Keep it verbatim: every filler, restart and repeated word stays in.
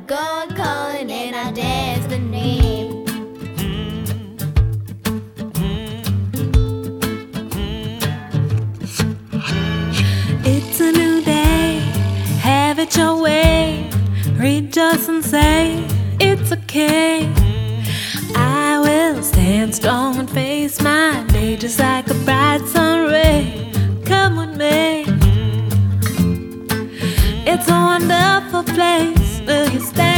God calling in our destiny. It's a new day, have it your way. Rejoice and say it's okay. I will stand strong and face my day just like a bright sun ray. Come with me. It's a wonderful place. Will you stand?